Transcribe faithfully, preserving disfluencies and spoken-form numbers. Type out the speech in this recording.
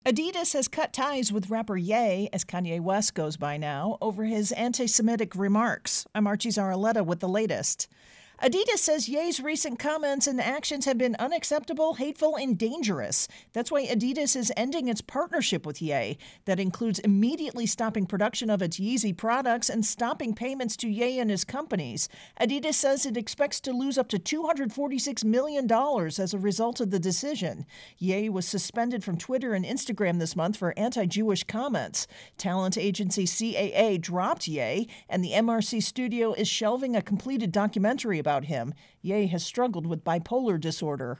Adidas has cut ties with rapper Ye, as Kanye West goes by now, over his anti Semitic remarks. I'm Archie Zaraletta with the latest. Adidas says Ye's recent comments and actions have been unacceptable, hateful, and dangerous. That's why Adidas is ending its partnership with Ye. That includes immediately stopping production of its Yeezy products and stopping payments to Ye and his companies. Adidas says it expects to lose up to two hundred forty-six million dollars as a result of the decision. Ye was suspended from Twitter and Instagram this month for anti-Jewish comments. Talent agency C A A dropped Ye, and the M R C studio is shelving a completed documentary about him. Ye has struggled with bipolar disorder.